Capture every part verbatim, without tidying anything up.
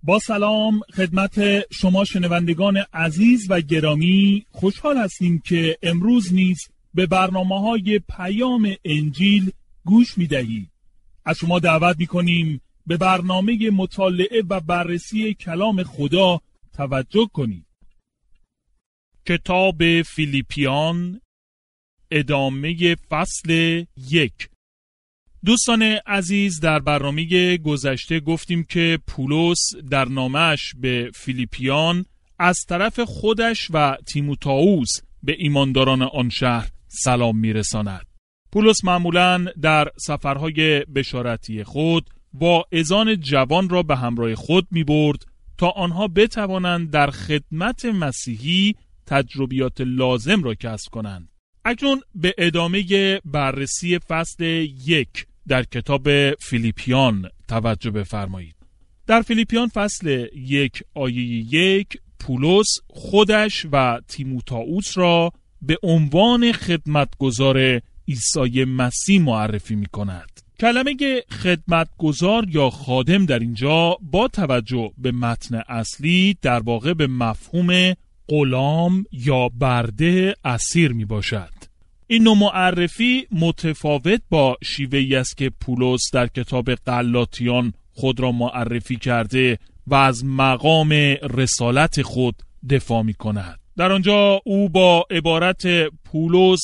با سلام خدمت شما شنوندگان عزیز و گرامی، خوشحال هستیم که امروز نیز به برنامه‌های پیام انجیل گوش می‌دهید. از شما دعوت می‌کنیم به برنامه مطالعه و بررسی کلام خدا توجه کنید. کتاب فیلیپیان، ادامه فصل یک. دوستان عزیز، در برنامه گذشته گفتیم که پولس در نامش به فیلیپیان از طرف خودش و تیموتائوس به ایمانداران آن شهر سلام میرساند. پولس معمولاً در سفرهای بشارتی خود واعظان جوان را به همراه خود میبرد تا آنها بتوانند در خدمت مسیحی تجربیات لازم را کسب کنند. اکنون به ادامه بررسی فصل یک در کتاب فیلیپیان توجه بفرمایید. در فیلیپیان فصل یک آیه یک پولس خودش و تیموتائوس را به عنوان خدمتگزار عیسی مسیح معرفی می کند. کلمه خدمتگزار یا خادم در اینجا با توجه به متن اصلی در واقع به مفهوم غلام یا برده اسیر می باشد. این نوع معرفی متفاوت با شیوهی است که پولس در کتاب غلاطیان خود را معرفی کرده و از مقام رسالت خود دفاع می کند. در آنجا او با عبارت پولس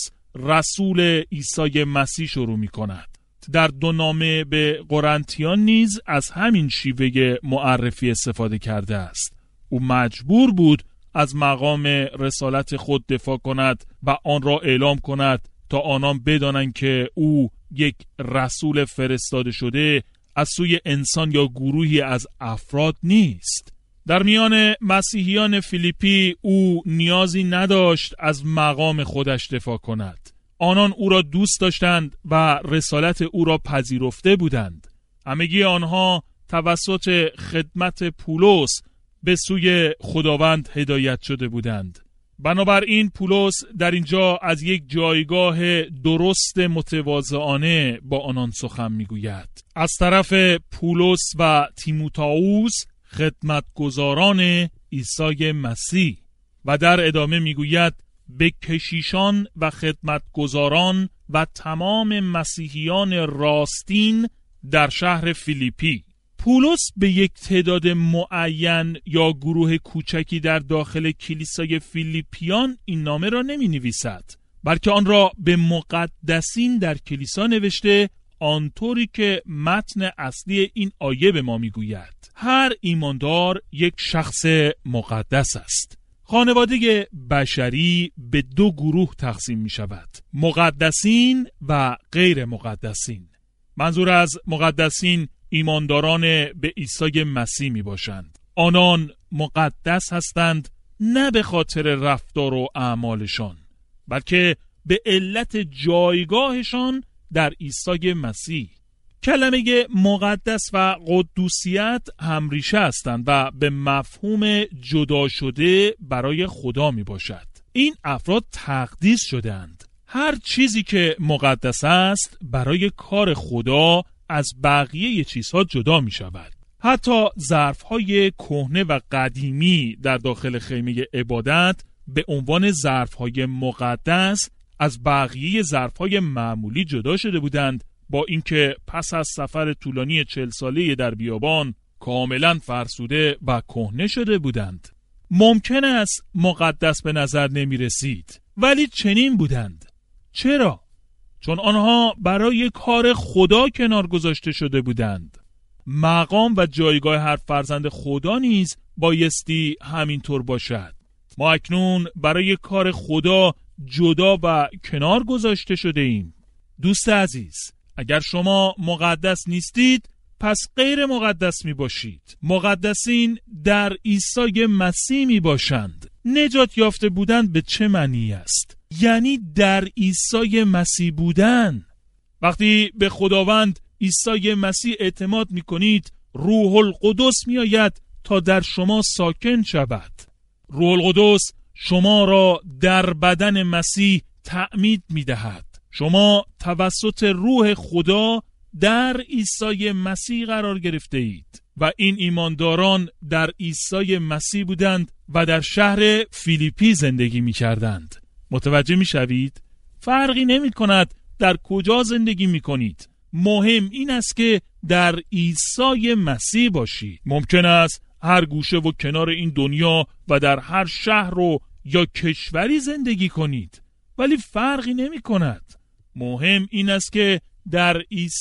رسول عیسی مسیح شروع می کند. در دو نامه به قرنتیان نیز از همین شیوه معرفی استفاده کرده است. او مجبور بود از مقام رسالت خود دفاع کند و آن را اعلام کند تا آنان بدانند که او یک رسول فرستاده شده از سوی انسان یا گروهی از افراد نیست. در میان مسیحیان فیلیپی او نیازی نداشت از مقام خودش دفاع کند. آنان او را دوست داشتند و رسالت او را پذیرفته بودند. همگی آنها توسط خدمت پولس به سوی خداوند هدایت شده بودند. بنابراین پولس در اینجا از یک جایگاه درست متواضعانه با آنان سخن میگوید. از طرف پولس و تیموتائوس خدمتگزاران عیسی مسیح، و در ادامه میگوید به کشیشان و خدمتگزاران و تمام مسیحیان راستین در شهر فیلیپی. پولس به یک تعداد معین یا گروه کوچکی در داخل کلیسای فیلیپیان این نامه را نمی نویسد، بلکه آن را به مقدسین در کلیسا نوشته، آنطوری که متن اصلی این آیه به ما می گوید. هر ایماندار یک شخص مقدس است. خانواده بشری به دو گروه تقسیم می شود: مقدسین و غیر مقدسین. منظور از مقدسین ایمانداران به عیسی مسیح می باشند. آنان مقدس هستند نه به خاطر رفتار و اعمالشان، بلکه به علت جایگاهشان در عیسی مسیح. کلمه مقدس و قدوسیت همریشه هستند و به مفهوم جدا شده برای خدا می باشد. این افراد تقدیس شدند. هر چیزی که مقدس است برای کار خدا از بقیه چیزها جدا می شود. حتی ظرفهای کهنه و قدیمی در داخل خیمه عبادت به عنوان ظرفهای مقدس از بقیه ظرفهای معمولی جدا شده بودند، با اینکه پس از سفر طولانی چهل ساله در بیابان کاملا فرسوده و کهنه شده بودند. ممکن است مقدس به نظر نمی رسید، ولی چنین بودند. چرا؟ چون آنها برای کار خدا کنار گذاشته شده بودند. مقام و جایگاه هر فرزند خدا نیز بایستی همینطور باشد. ما اکنون برای کار خدا جدا و کنار گذاشته شده ایم. دوست عزیز، اگر شما مقدس نیستید، پس غیر مقدس می باشید. مقدسین در عیسی مسیح می باشند. نجات یافته بودن به چه معنی است؟ یعنی در عیسی مسیح بودن. وقتی به خداوند عیسی مسیح اعتماد می کنید، روح القدس می آید تا در شما ساکن شود. روح القدس شما را در بدن مسیح تعمید می دهد. شما توسط روح خدا در عیسی مسیح قرار گرفته اید. و این ایمانداران در عیسی مسیح بودند و در شهر فیلیپی زندگی می کردند. متوجه می شوید؟ فرقی نمی کند در کجا زندگی می کنید. مهم این است که در عیسی مسیح باشید. ممکن است هر گوشه و کنار این دنیا و در هر شهر و یا کشوری زندگی کنید، ولی فرقی نمی کند. مهم این است که در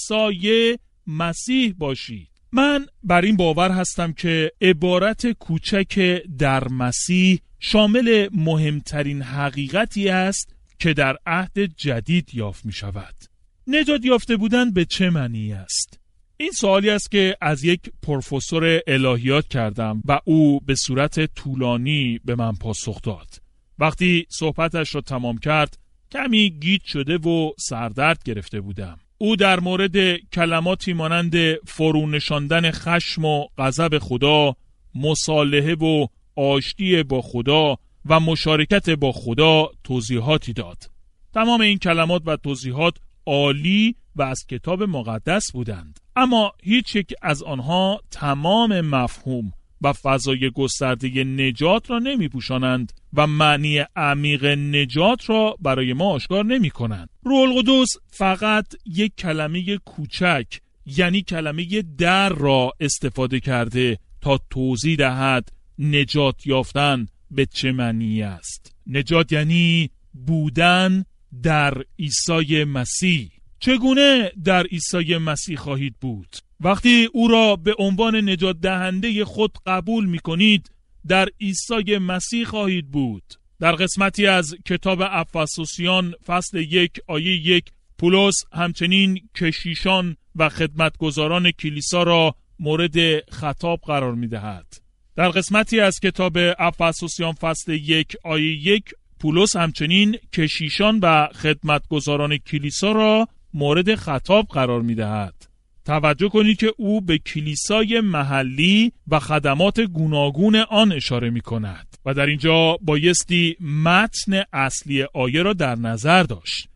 عیسی مسیح باشید. من بر این باور هستم که عبارت کوچک در مسیح شامل مهمترین حقیقتی است که در عهد جدید یافت می شود. نجات یافته بودن به چه معنی است؟ این سوالی است که از یک پروفسور الهیات کردم و او به صورت طولانی به من پاسخ داد. وقتی صحبتش را تمام کرد کمی گیج شده و سردرد گرفته بودم. او در مورد کلماتی مانند فرو نشاندن خشم و غضب خدا، مصالحه و آشتی با خدا و مشارکت با خدا توضیحاتی داد. تمام این کلمات و توضیحات عالی و از کتاب مقدس بودند، اما هیچ یک از آنها تمام مفهوم و فضای گسترده نجات را نمی پوشانند و معنی عمیق نجات را برای ما آشکار نمی کنند. روح القدس فقط یک کلمه کوچک یعنی کلمه در را استفاده کرده تا توضیح دهد نجات یافتن به چه معنی است. نجات یعنی بودن در عیسی مسیح. چگونه در عیسی مسیح خواهید بود؟ وقتی او را به عنوان نجات دهنده خود قبول می کنید، در عیسی مسیح خواهید بود. در قسمتی از کتاب افسوسیان فصل یک آیه یک پولس همچنین کشیشان و خدمتگزاران کلیسا را مورد خطاب قرار می دهد. در قسمتی از کتاب افسوسیان فصل یک آیه یک پولس همچنین کشیشان و خدمتگزاران کلیسا را مورد خطاب قرار می دهد. توجه کنید که او به کلیسای محلی و خدمات گوناگون آن اشاره می کند و در اینجا بایستی متن اصلی آیه را در نظر داشت.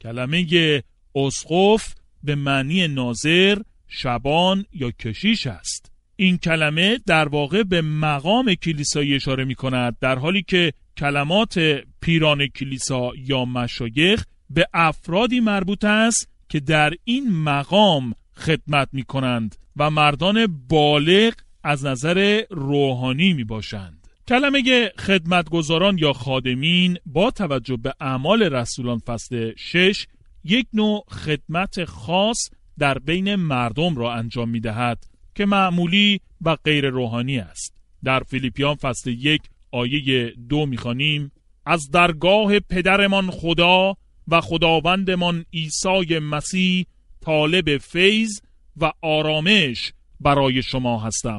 کلمه اسقف به معنی ناظر، شبان یا کشیش است. این کلمه در واقع به مقام کلیسایی اشاره می کند، در حالی که کلمات پیران کلیسا یا مشایخ به افرادی مربوط است که در این مقام خدمت می کنند و مردان بالغ از نظر روحانی می باشند. کلمه خدمتگزاران یا خادمین با توجه به اعمال رسولان فصل شش یک نوع خدمت خاص در بین مردم را انجام می دهد که معمولی و غیر روحانی است. در فیلیپیان فصل یک آیه دو می خوانیم: از درگاه پدرمان خدا و خداوندمان عیسی مسیح طالب فیض و آرامش برای شما هستم.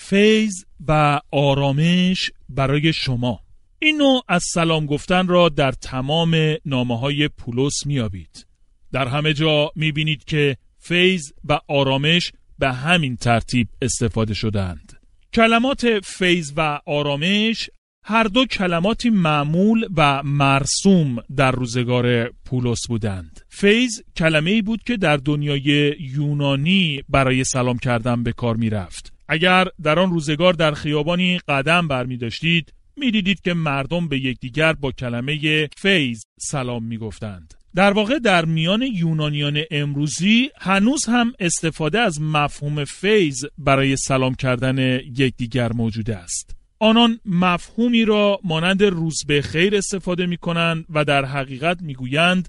فیض و آرامش برای شما. این نوع از سلام گفتن را در تمام نامه‌های پولس می‌یابید. در همه جا می‌بینید که فیض و آرامش به همین ترتیب استفاده شدند. کلمات فیض و آرامش هر دو کلماتی معمول و مرسوم در روزگار پولس بودند. فیض کلمه‌ای بود که در دنیای یونانی برای سلام کردن به کار می رفت. اگر در آن روزگار در خیابانی قدم برمی داشتید، می دیدید که مردم به یکدیگر با کلمه فیض سلام می گفتند. در واقع در میان یونانیان امروزی هنوز هم استفاده از مفهوم فیض برای سلام کردن یکدیگر موجود است. آنان مفهومی را مانند روز به خیر استفاده می کنند و در حقیقت می گویند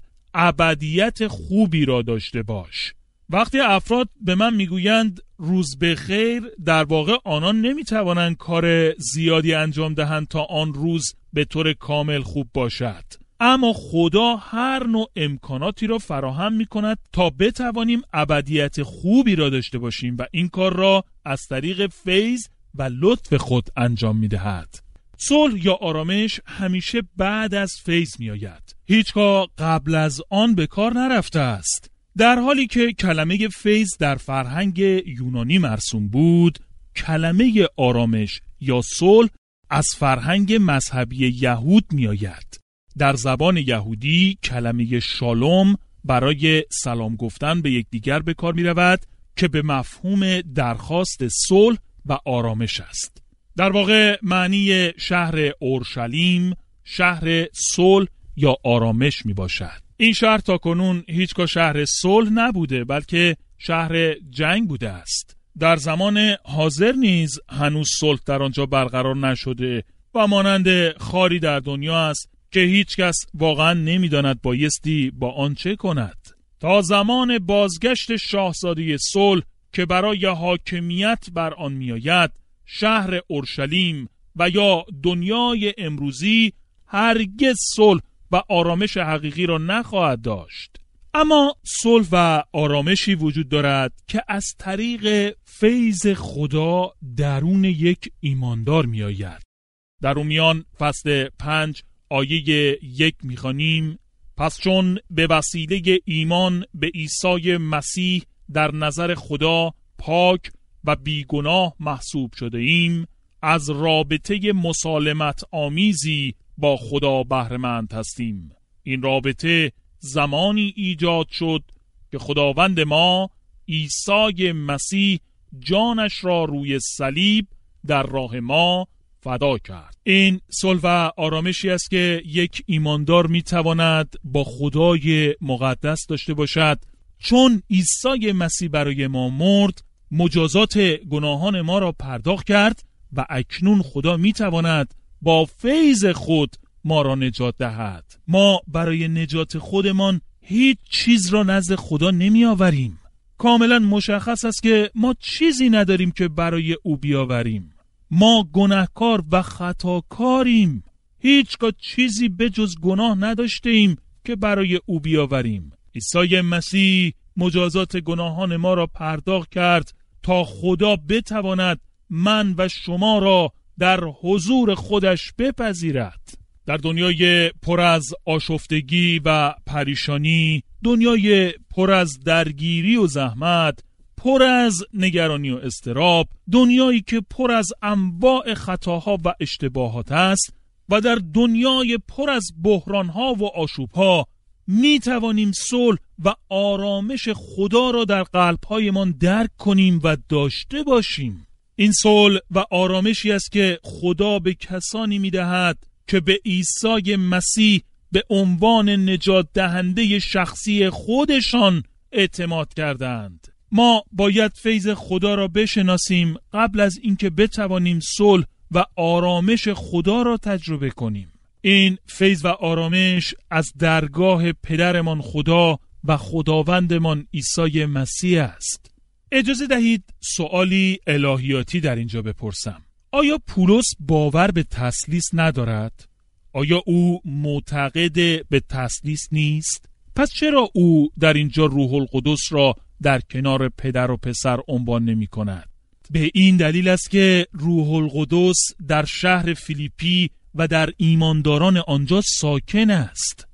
ابدیت خوبی را داشته باش. وقتی افراد به من می گویند روز به خیر، در واقع آنان نمی توانند کار زیادی انجام دهند تا آن روز به طور کامل خوب باشد. اما خدا هر نوع امکاناتی را فراهم می کند تا بتوانیم ابدیت خوبی را داشته باشیم و این کار را از طریق فیض و لطف خود انجام می دهد. صلح یا آرامش همیشه بعد از فیض می آید. هیچگاه قبل از آن به کار نرفته است. در حالی که کلمه فیض در فرهنگ یونانی مرسوم بود، کلمه آرامش یا صلح از فرهنگ مذهبی یهود می آید. در زبان یهودی کلمه شالوم برای سلام گفتن به یکدیگر به کار می رود که به مفهوم درخواست صلح و آرامش است. در واقع معنی شهر اورشلیم شهر صلح یا آرامش می باشد. این شهر تاکنون هیچگاه شهر صلح نبوده، بلکه شهر جنگ بوده است. در زمان حاضر نیز هنوز صلح در آنجا برقرار نشده و مانند خاری در دنیا است که هیچ کس واقعا نمیداند بایستی با آن چه کند. تا زمان بازگشت شاهزاده صلح که برای حاکمیت بر آن میآید، شهر اورشلیم و یا دنیای امروزی هرگز صلح و آرامش حقیقی را نخواهد داشت. اما صلح و آرامشی وجود دارد که از طریق فیض خدا درون یک ایماندار می آید. در رومیان فصل پنج آیه یک می خوانیم: پس چون به وسیله ایمان به عیسی مسیح در نظر خدا پاک و بیگناه محسوب شده ایم، از رابطه مسالمت آمیزی با خدا بهره‌مند هستیم. این رابطه زمانی ایجاد شد که خداوند ما عیسی مسیح جانش را روی صلیب در راه ما فدا کرد. این صلح و آرامشی است که یک ایماندار میتواند با خدای مقدس داشته باشد، چون عیسی مسیح برای ما مرد، مجازات گناهان ما را پرداخت کرد و اکنون خدا میتواند با فیض خود ما را نجات دهد. ما برای نجات خودمان هیچ چیز را نزد خدا نمی آوریم. کاملا مشخص است که ما چیزی نداریم که برای او بیاوریم. ما گناهکار و خطاکاریم. هیچگاه چیزی به جز گناه نداشته ایم که برای او بیاوریم. عیسی مسیح مجازات گناهان ما را پرداخت کرد تا خدا بتواند من و شما را در حضور خودش بپذیرد. در دنیای پر از آشفتگی و پریشانی، دنیای پر از درگیری و زحمت، پر از نگرانی و اضطراب، دنیایی که پر از انواع خطاها و اشتباهات است و در دنیای پر از بحرانها و آشوبها می توانیم صلح و آرامش خدا را در قلب‌هایمان درک کنیم و داشته باشیم. این صلح و آرامشی است که خدا به کسانی می دهد که به عیسی مسیح به عنوان نجات دهنده شخصی خودشان اعتماد کردند. ما باید فیض خدا را بشناسیم قبل از اینکه بتوانیم صلح و آرامش خدا را تجربه کنیم. این فیض و آرامش از درگاه پدرمان خدا و خداوندمان عیسی مسیح است. اجازه دهید سوالی الهیاتی در اینجا بپرسم. آیا پولس باور به تثلیث ندارد؟ آیا او معتقد به تثلیث نیست؟ پس چرا او در اینجا روح القدس را در کنار پدر و پسر عنوان نمی کند؟ به این دلیل است که روح القدس در شهر فیلیپی و در ایمانداران آنجا ساکن است.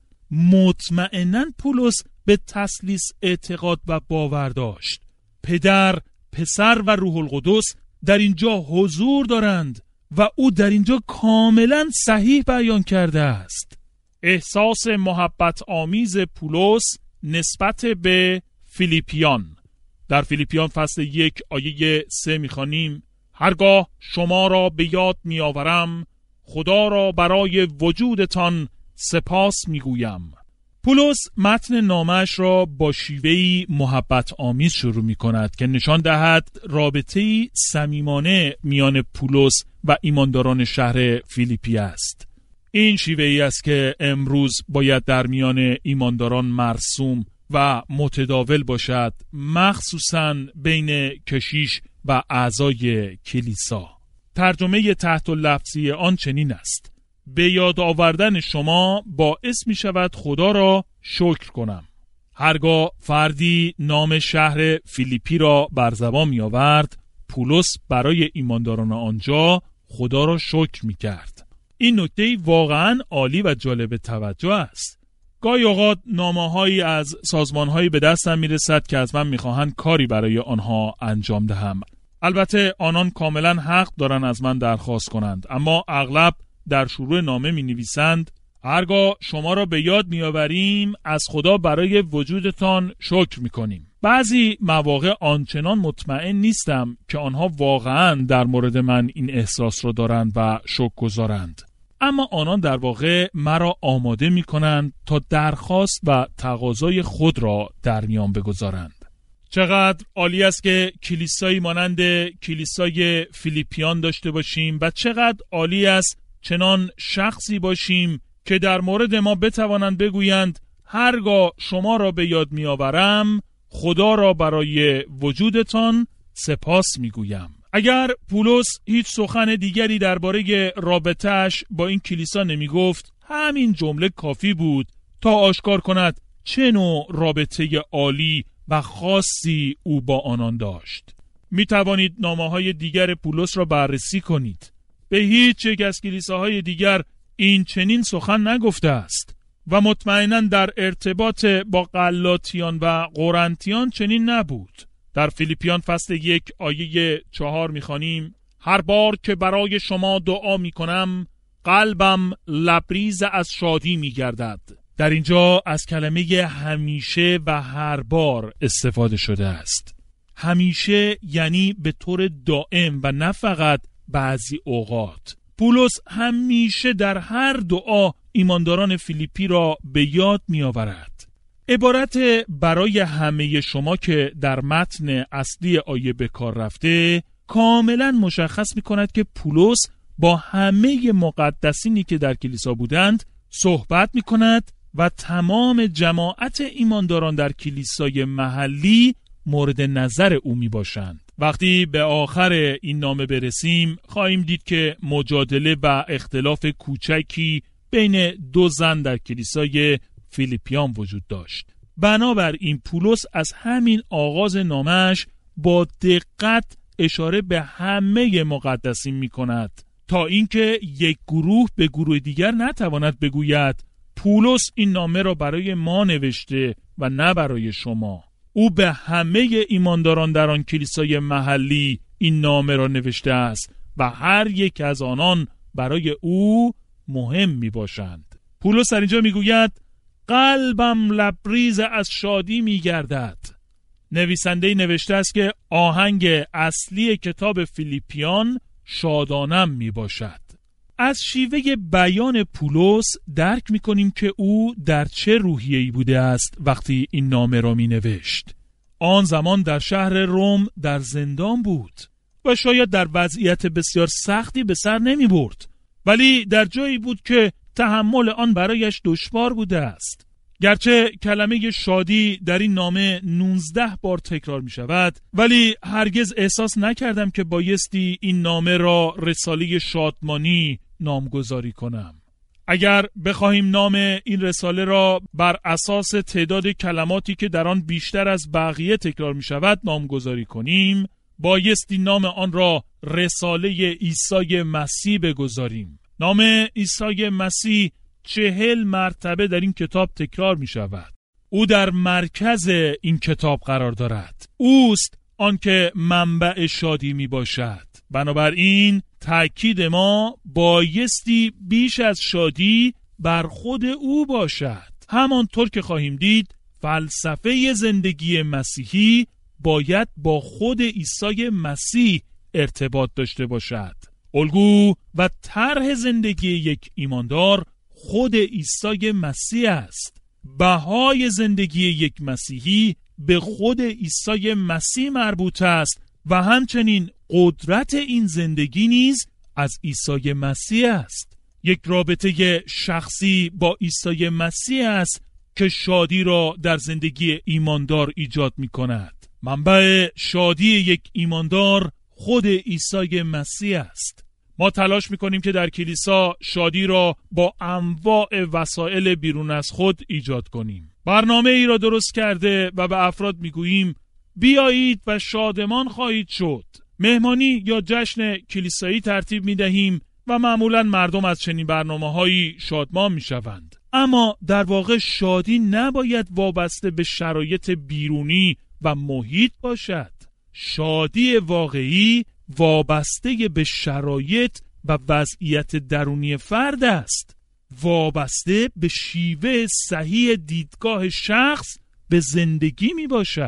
مطمئناً پولس به تثلیث اعتقاد و باور داشت. پدر، پسر و روح القدس در اینجا حضور دارند و او در اینجا کاملا صحیح بیان کرده است. احساس محبت آمیز پولس نسبت به فیلیپیان. در فیلیپیان فصل یک آیه سه میخوانیم: هرگاه شما را به یاد میآورم خدا را برای وجودتان سپاس میگویم. پولس متن نامش را با شیوهی محبت آمیز شروع می کند که نشان دهد رابطه‌ای صمیمانه میان پولس و ایمانداران شهر فیلیپی است. این شیوهی است که امروز باید در میان ایمانداران مرسوم و متداول باشد، مخصوصاً بین کشیش و اعضای کلیسا. ترجمه تحت لفظی آن چنین است: به یاد آوردن شما باعث می شود خدا را شکر کنم. هرگاه فردی نام شهر فیلیپی را بر زبان می آورد، پولس برای ایمانداران آنجا خدا را شکر می کرد. این نکته واقعاً عالی و جالب توجه است. گاهی اوقات نامه‌هایی از سازمان‌هایی به دستم می‌رسد که از من می‌خواهند کاری برای آنها انجام دهم. البته آنان کاملاً حق دارند از من درخواست کنند، اما اغلب در شروع نامه می‌نویسند: هرگاه شما را به یاد می‌آوریم از خدا برای وجودتان شکر می‌کنیم. بعضی مواقع آنچنان مطمئن نیستم که آنها واقعاً در مورد من این احساس رو دارند و شکرگزارند، اما آنان در واقع مرا آماده می کنند تا درخواست و تقاضای خود را در میان بگذارند. چقدر عالی است که کلیسایی مانند کلیسای فیلیپیان داشته باشیم و چقدر عالی است چنان شخصی باشیم که در مورد ما بتوانند بگویند هرگاه شما را به یاد می آورم خدا را برای وجودتان سپاس می گویم. اگر پولس هیچ سخن دیگری درباره رابطه‌اش با این کلیسا نمی گفت، همین جمله کافی بود تا آشکار کند چه نوع رابطه عالی و خاصی او با آنان داشت. می توانید نامه‌های دیگر پولس را بررسی کنید. به هیچ یک از کلیساهای دیگر این چنین سخن نگفته است و مطمئناً در ارتباط با غلاطیان و قرنتیان چنین نبود. در فیلیپیان فصل یک آیه چهار می‌خوانیم: هر بار که برای شما دعا می‌کنم قلبم لبریز از شادی می‌گردد. در اینجا از کلمه همیشه و هر بار استفاده شده است. همیشه یعنی به طور دائم و نه فقط بعضی اوقات. پولس همیشه در هر دعا ایمانداران فیلیپی را به یاد می آورد. عبارت برای همه شما که در متن اصلی آیه به کار رفته کاملا مشخص می کند که پولس با همه مقدسینی که در کلیسا بودند صحبت می کند و تمام جماعت ایمانداران در کلیسای محلی مورد نظر او می باشند. وقتی به آخر این نامه برسیم خواهیم دید که مجادله و اختلاف کوچکی بین دو زن در کلیسای فیلیپیان وجود داشت. بنابراین پولس از همین آغاز نامش با دقت اشاره به همه مقدسین می کند تا اینکه یک گروه به گروه دیگر نتواند بگوید پولس این نامه را برای ما نوشته و نه برای شما. او به همه ایمانداران در آن کلیسای محلی این نامه را نوشته است و هر یک از آنان برای او مهم می باشند. پولس در اینجا می گوید قلبم لبریز از شادی می گردد. نویسنده نوشته است که آهنگ اصلی کتاب فیلیپیان شادانم می باشد. از شیوه بیان پولس درک می کنیم که او در چه روحیه‌ای بوده است وقتی این نامه را می نوشت. آن زمان در شهر روم در زندان بود و شاید در وضعیت بسیار سختی به سر نمی برد، ولی در جایی بود که تحمل آن برایش دشوار بوده است. گرچه کلمه شادی در این نامه نوزده بار تکرار می شود، ولی هرگز احساس نکردم که بایستی این نامه را رساله شادمانی نامگذاری کنم. اگر بخواهیم نام این رساله را بر اساس تعداد کلماتی که در آن بیشتر از بقیه تکرار می شود نامگذاری کنیم، بایستی نام آن را رساله عیسی مسیح بگذاریم. نام عیسی مسیح چهل مرتبه در این کتاب تکرار می شود. او در مرکز این کتاب قرار دارد. اوست آنکه منبع شادی می باشد. بنابراین تأکید ما بایستی بیش از شادی بر خود او باشد. همانطور که خواهیم دید فلسفه زندگی مسیحی باید با خود عیسی مسیح ارتباط داشته باشد. الگو و طرح زندگی یک ایماندار خود عیسی مسیح است. بهای زندگی یک مسیحی به خود عیسی مسیح مربوط است و همچنین قدرت این زندگی نیز از عیسی مسیح است. یک رابطه شخصی با عیسی مسیح است که شادی را در زندگی ایماندار ایجاد می کند. منبع شادی یک ایماندار خود عیسی مسیح است. ما تلاش میکنیم که در کلیسا شادی را با انواع وسایل بیرون از خود ایجاد کنیم. برنامه ای را درست کرده و به افراد میگوییم بیایید و شادمان خواهید شد. مهمانی یا جشن کلیسایی ترتیب میدهیم و معمولا مردم از چنین برنامه‌هایی شادمان میشوند. اما در واقع شادی نباید وابسته به شرایط بیرونی و محیط باشد. شادی واقعی وابسته به شرایط و وضعیت درونی فرد است. وابسته به شیوه صحیح دیدگاه شخص به زندگی می باشد.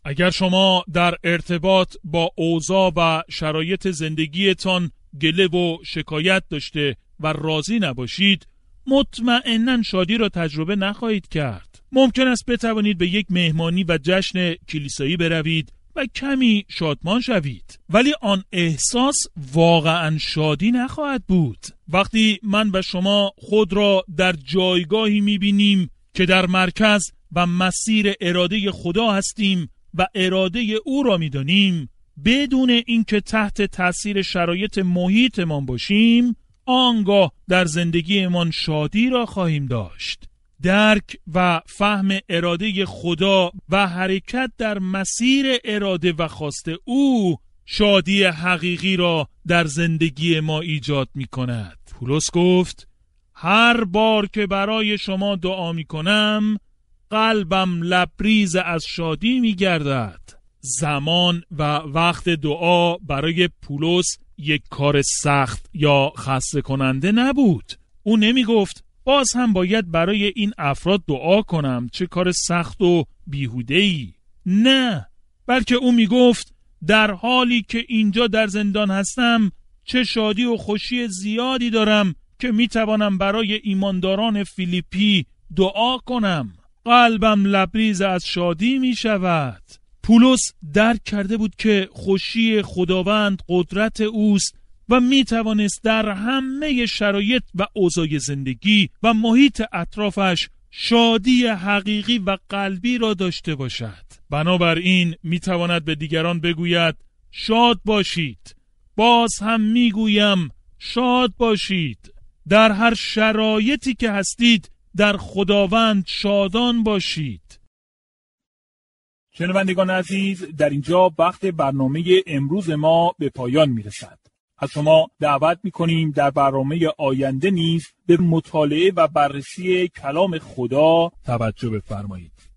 اگر شما در ارتباط با اوضاع و شرایط زندگیتان گله و شکایت داشته و راضی نباشید، مطمئناً شادی را تجربه نخواهید کرد. ممکن است بتوانید به یک مهمانی و جشن کلیسایی بروید و کمی شادمان شوید، ولی آن احساس واقعاً شادی نخواهد بود. وقتی من و شما خود را در جایگاهی می‌بینیم که در مرکز و مسیر اراده خدا هستیم و اراده او را می‌دانیم، بدون اینکه تحت تأثیر شرایط محیطمان باشیم، آنگاه در زندگیمان شادی را خواهیم داشت. درک و فهم اراده خدا و حرکت در مسیر اراده و خواست او شادی حقیقی را در زندگی ما ایجاد می کند. پولس گفت هر بار که برای شما دعا می کنم قلبم لبریز از شادی می گردد. زمان و وقت دعا برای پولس یک کار سخت یا خسته کننده نبود. او نمی گفت باز هم باید برای این افراد دعا کنم، چه کار سخت و بیهوده‌ای. نه، بلکه او می گفت در حالی که اینجا در زندان هستم چه شادی و خوشی زیادی دارم که می توانم برای ایمانداران فیلیپی دعا کنم. قلبم لبریز از شادی می شود. پولس درک کرده بود که خوشی خداوند قدرت اوست و می توانست در همه شرایط و اوضاع زندگی و محیط اطرافش شادی حقیقی و قلبی را داشته باشد. بنابراین می تواند به دیگران بگوید شاد باشید. باز هم می گویم شاد باشید. در هر شرایطی که هستید در خداوند شادان باشید. شنوندگان عزیز، در اینجا وقت برنامه امروز ما به پایان می رسد. از شما دعوت می کنیم در برنامه آینده نیز به مطالعه و بررسی کلام خدا توجه بفرمایید.